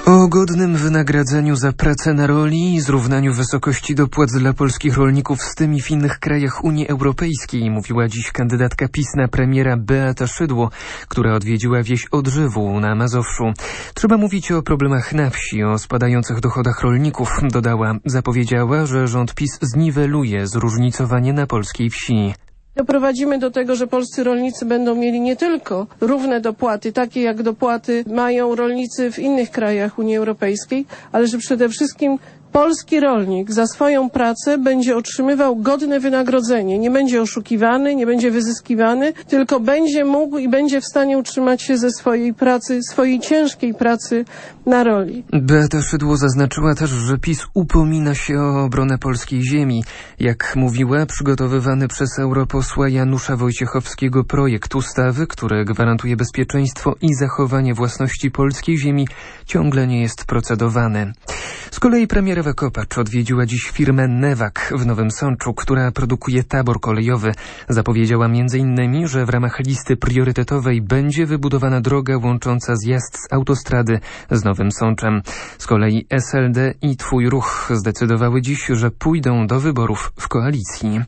O godnym wynagradzaniu za pracę na roli i zrównaniu wysokości dopłat dla polskich rolników z tymi w innych krajach Unii Europejskiej mówiła dziś kandydatka PiS na premiera Beata Szydło, która odwiedziła wieś Odrzewu na Mazowszu. Trzeba mówić o problemach na wsi, o spadających dochodach rolników, dodała. Zapowiedziała, że rząd PiS zniweluje zróżnicowanie na polskiej wsi. Doprowadzimy do tego, że polscy rolnicy będą mieli nie tylko równe dopłaty, takie jak dopłaty mają rolnicy w innych krajach Unii Europejskiej, ale że przede wszystkim polski rolnik za swoją pracę będzie otrzymywał godne wynagrodzenie. Nie będzie oszukiwany, nie będzie wyzyskiwany, tylko będzie mógł i będzie w stanie utrzymać się ze swojej pracy, swojej ciężkiej pracy na roli. Beata Szydło zaznaczyła też, że PiS upomina się o obronę polskiej ziemi. Jak mówiła, przygotowywany przez europosła Janusza Wojciechowskiego projekt ustawy, który gwarantuje bezpieczeństwo i zachowanie własności polskiej ziemi, ciągle nie jest procedowany. Z kolei premier Ewa Kopacz odwiedziła dziś firmę Newag w Nowym Sączu, która produkuje tabor kolejowy. Zapowiedziała m.in., że w ramach listy priorytetowej będzie wybudowana droga łącząca zjazd z autostrady z Nowym Sączem. Z kolei SLD i Twój Ruch zdecydowały dziś, że pójdą do wyborów w koalicji.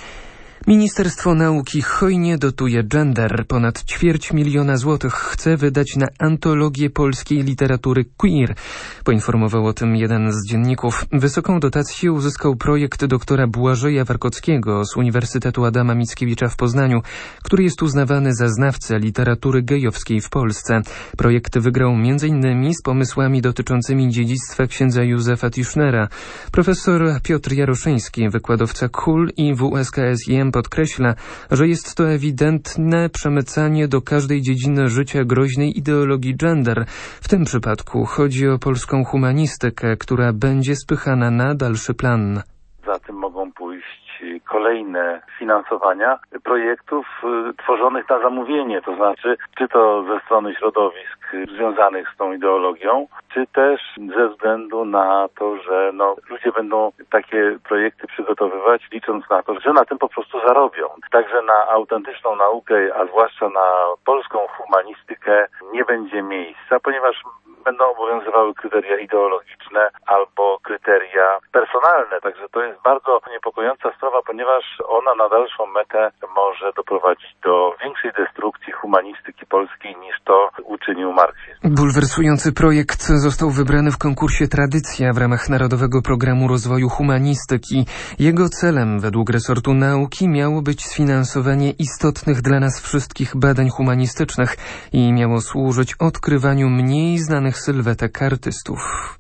Ministerstwo Nauki hojnie dotuje gender. Ponad 250 000 złotych chce wydać na antologię polskiej literatury queer. Poinformował o tym jeden z dzienników. Wysoką dotację uzyskał projekt doktora Błażeja Warkockiego z Uniwersytetu Adama Mickiewicza w Poznaniu, który jest uznawany za znawcę literatury gejowskiej w Polsce. Projekt wygrał m.in. z pomysłami dotyczącymi dziedzictwa księdza Józefa Tischnera. Profesor Piotr Jaroszyński, wykładowca KUL i WSKSiM, podkreśla, że jest to ewidentne przemycanie do każdej dziedziny życia groźnej ideologii gender. W tym przypadku chodzi o polską humanistykę, która będzie spychana na dalszy plan. Za tym mogą pójść kolejne finansowania projektów tworzonych na zamówienie, to znaczy czy to ze strony środowisk związanych z tą ideologią, czy też ze względu na to, że ludzie będą takie projekty przygotowywać, licząc na to, że na tym po prostu zarobią. Także na autentyczną naukę, a zwłaszcza na polską humanistykę nie będzie miejsca, ponieważ będą obowiązywały kryteria ideologiczne albo kryteria personalne. Także to jest bardzo niepokojąca sprawa, ponieważ ona na dalszą metę może doprowadzić do większej destrukcji humanistyki polskiej niż to uczynił marksizm. Bulwersujący projekt został wybrany w konkursie Tradycja w ramach Narodowego Programu Rozwoju Humanistyki. Jego celem, według resortu nauki, miało być sfinansowanie istotnych dla nas wszystkich badań humanistycznych i miało służyć odkrywaniu mniej znanych sylwetek artystów.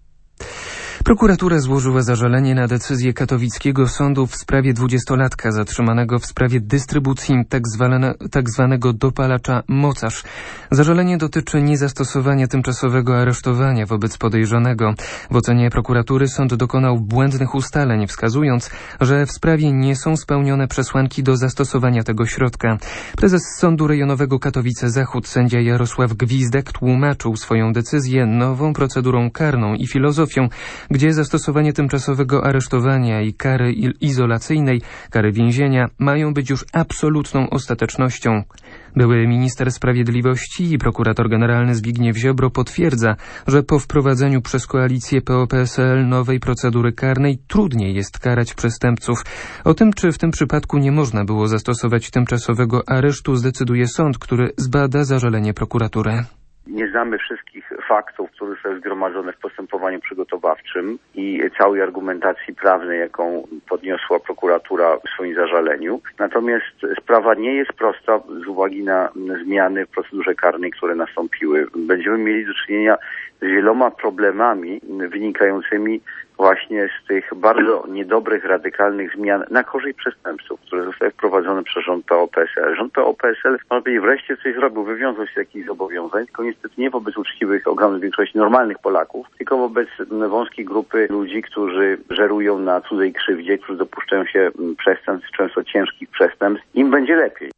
Prokuratura złożyła zażalenie na decyzję katowickiego sądu w sprawie 20-latka zatrzymanego w sprawie dystrybucji tak zwanego dopalacza mocarz. Zażalenie dotyczy niezastosowania tymczasowego aresztowania wobec podejrzanego. W ocenie prokuratury sąd dokonał błędnych ustaleń, wskazując, że w sprawie nie są spełnione przesłanki do zastosowania tego środka. Prezes Sądu Rejonowego Katowice-Zachód, sędzia Jarosław Gwizdek, tłumaczył swoją decyzję nową procedurą karną i filozofią, gdzie zastosowanie tymczasowego aresztowania i kary izolacyjnej, kary więzienia mają być już absolutną ostatecznością. Były minister sprawiedliwości i prokurator generalny Zbigniew Ziobro potwierdza, że po wprowadzeniu przez koalicję PO-PSL nowej procedury karnej trudniej jest karać przestępców. O tym, czy w tym przypadku nie można było zastosować tymczasowego aresztu, zdecyduje sąd, który zbada zażalenie prokuratury. Nie znamy wszystkich faktów, które zostały zgromadzone w postępowaniu przygotowawczym i całej argumentacji prawnej, jaką podniosła prokuratura w swoim zażaleniu. Natomiast sprawa nie jest prosta z uwagi na zmiany w procedurze karnej, które nastąpiły. Będziemy mieli do czynienia z wieloma problemami wynikającymi właśnie z tych bardzo niedobrych, radykalnych zmian na korzyść przestępców, które zostały wprowadzone przez rząd PO-PSL. Rząd PO-PSL może być wreszcie coś zrobił, wywiązał się z jakichś zobowiązań, tylko niestety nie wobec uczciwych, ogromnej większości normalnych Polaków, tylko wobec wąskiej grupy ludzi, którzy żerują na cudzej krzywdzie, którzy dopuszczają się przestępstw, często ciężkich przestępstw. Im będzie lepiej.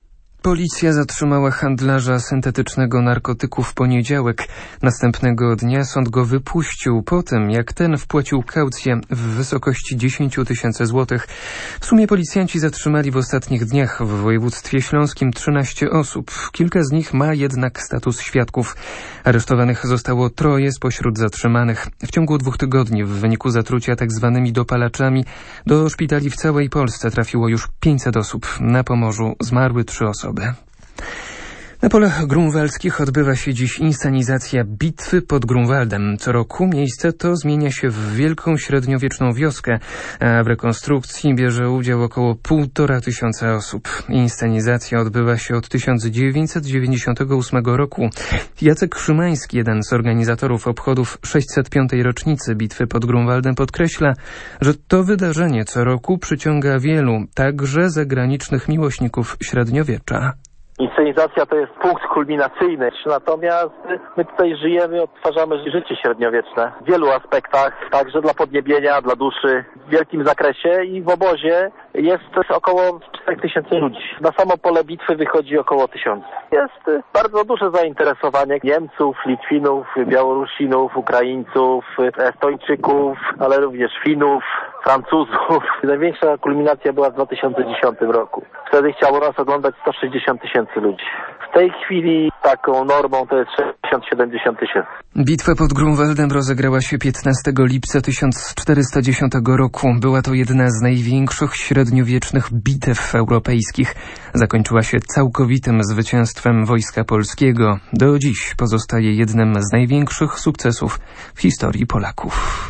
Policja zatrzymała handlarza syntetycznego narkotyku w poniedziałek. Następnego dnia sąd go wypuścił po tym, jak ten wpłacił kaucję w wysokości 10 000 złotych. W sumie policjanci zatrzymali w ostatnich dniach w województwie śląskim 13 osób. Kilka z nich ma jednak status świadków. Aresztowanych zostało 3 spośród zatrzymanych. W ciągu 2 tygodni w wyniku zatrucia tzw. dopalaczami do szpitali w całej Polsce trafiło już 500 osób. Na Pomorzu zmarły 3 osoby. Na polach grunwaldzkich odbywa się dziś inscenizacja Bitwy pod Grunwaldem. Co roku miejsce to zmienia się w wielką średniowieczną wioskę, a w rekonstrukcji bierze udział około 1500 osób. Inscenizacja odbywa się od 1998 roku. Jacek Szymański, jeden z organizatorów obchodów 605. rocznicy Bitwy pod Grunwaldem, podkreśla, że to wydarzenie co roku przyciąga wielu, także zagranicznych miłośników średniowiecza. Inscenizacja to jest punkt kulminacyjny, natomiast my tutaj żyjemy, odtwarzamy życie średniowieczne w wielu aspektach, także dla podniebienia, dla duszy, w wielkim zakresie i w obozie jest około 4000 ludzi. Na samo pole bitwy wychodzi około 1000. Jest bardzo duże zainteresowanie Niemców, Litwinów, Białorusinów, Ukraińców, Estończyków, ale również Finów, Francuzów. Największa kulminacja była w 2010 roku. Wtedy chciało nas oglądać 160 000 ludzi. W tej chwili taką normą to jest 60-70 tysięcy. Bitwa pod Grunwaldem rozegrała się 15 lipca 1410 roku. Była to jedna z największych średniowiecznych bitew europejskich. Zakończyła się całkowitym zwycięstwem Wojska Polskiego. Do dziś pozostaje jednym z największych sukcesów w historii Polaków.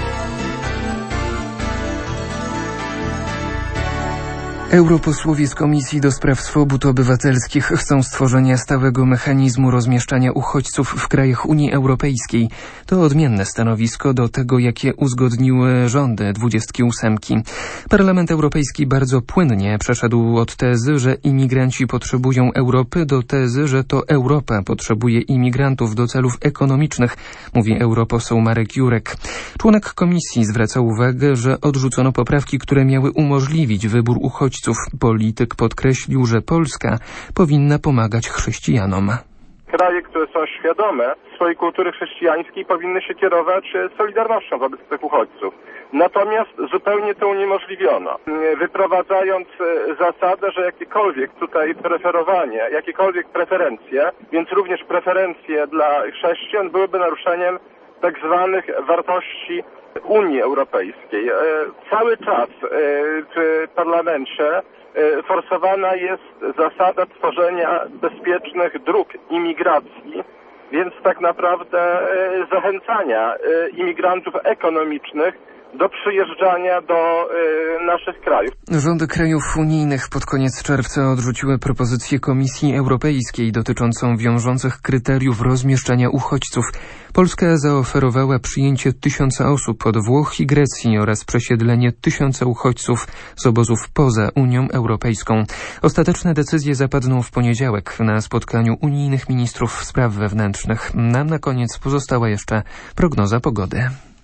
Europosłowie z Komisji do Spraw Swobód Obywatelskich chcą stworzenia stałego mechanizmu rozmieszczania uchodźców w krajach Unii Europejskiej. To odmienne stanowisko do tego, jakie uzgodniły rządy 28. Parlament Europejski bardzo płynnie przeszedł od tezy, że imigranci potrzebują Europy, do tezy, że to Europa potrzebuje imigrantów do celów ekonomicznych, mówi europoseł Marek Jurek. Członek komisji zwraca uwagę, że odrzucono poprawki, które miały umożliwić wybór uchodźców. Polityk podkreślił, że Polska powinna pomagać chrześcijanom. Kraje, które są świadome swojej kultury chrześcijańskiej, powinny się kierować solidarnością wobec tych uchodźców. Natomiast zupełnie to uniemożliwiono, wyprowadzając zasadę, że jakiekolwiek tutaj preferowanie, jakiekolwiek preferencje, więc również preferencje dla chrześcijan, byłyby naruszeniem tak zwanych wartości Unii Europejskiej. Cały czas w parlamencie forsowana jest zasada tworzenia bezpiecznych dróg imigracji, więc tak naprawdę zachęcania imigrantów ekonomicznych do przyjeżdżania do naszych krajów. Rządy krajów unijnych pod koniec czerwca odrzuciły propozycję Komisji Europejskiej dotyczącą wiążących kryteriów rozmieszczania uchodźców. Polska zaoferowała przyjęcie 1000 osób od Włoch i Grecji oraz przesiedlenie 1000 uchodźców z obozów poza Unią Europejską. Ostateczne decyzje zapadną w poniedziałek na spotkaniu unijnych ministrów spraw wewnętrznych. Nam na koniec pozostała jeszcze prognoza pogody.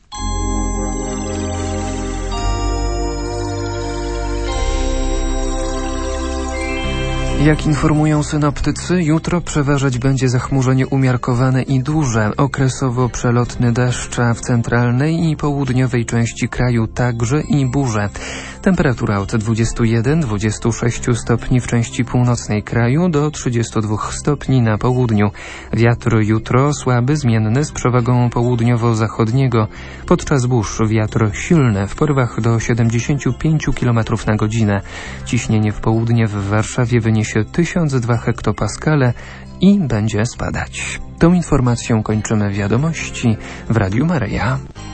Jak informują synoptycy, jutro przeważać będzie zachmurzenie umiarkowane i duże, okresowo przelotny deszcz, a w centralnej i południowej części kraju także i burze. Temperatura od 21-26 stopni w części północnej kraju do 32 stopni na południu. Wiatr jutro słaby, zmienny z przewagą południowo-zachodniego. Podczas burz wiatr silny w porywach do 75 km na godzinę. Ciśnienie w południe w Warszawie wyniesie 1002 hektopaskale i będzie spadać. Tą informacją kończymy wiadomości w Radiu Maryja.